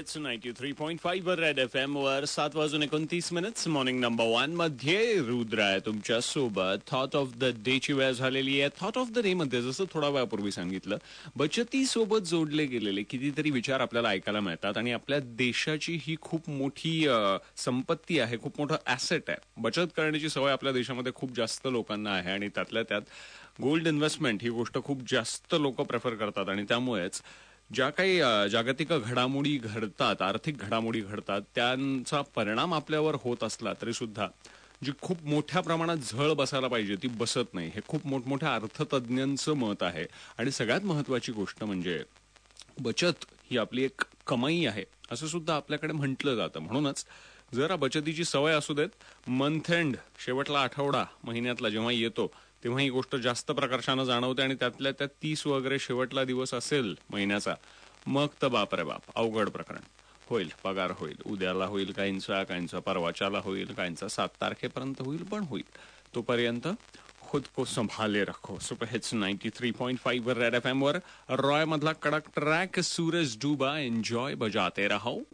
Hits 93.5 वर red FM वर 7:29 morning number 1 मध्ये रुद्र आहे तुमच्या सोबत. थॉट ऑफ द डे ची वेळ झालेली आहे. थॉट ऑफ द डे मध्ये जसं थोडा वेळापूर्वी सांगितलं, बचती सोबत जोडले गेलेले कितीतरी विचार आपल्याला ऐकायला मिळतात आणि आपल्या देशाची ही खूप मोठी संपत्ती आहे, खूप मोठं ऍसेट आहे. बचत करण्याची सवय आपल्या देशामध्ये खूप जास्त लोकांना आहे आणि त्यातल्या त्यात गोल्ड इन्व्हेस्टमेंट ही गोष्ट खूप जास्त लोक प्रेफर करतात आणि त्यामुळेच ज्या काही जागतिक घडामोडी घडतात, आर्थिक घडामोडी घडतात, त्यांचा परिणाम आपल्यावर होत असला तरी सुद्धा जी खूप मोठ्या प्रमाणात झळ बसायला पाहिजे ती बसत नाही, हे खूप मोठमोठ्या अर्थतज्ञांचं मत आहे. आणि सगळ्यात महत्वाची गोष्ट म्हणजे बचत ही आपली एक कमाई आहे असं सुद्धा आपल्याकडे म्हटलं जातं. म्हणूनच जरा बचतीची सवय असू देत. मंथ एंड, शेवटला आठवडा महिन्यातला जेव्हा येतो तेव्हा ही गोष्ट जास्त प्रकर्षानं जाणवते आणि त्यातल्या त्यात 30 वगैरे शेवटला दिवस असेल महिन्याचा, मग तर बाप रे बाप अवघड प्रकरण. होईल, पगार होईल, उद्याला होईल काहींचा परवाच्याला होईल, काहींचा 7 तारखेपर्यंत होईल, पण होईल. तोपर्यंत खुद को संभाले रखो. सुपर हिट्स 93.5 वर रेड FM वर रॉय मधला कडक ट्रॅक सूरज डूबा. एन्जॉय, बजाते रहो.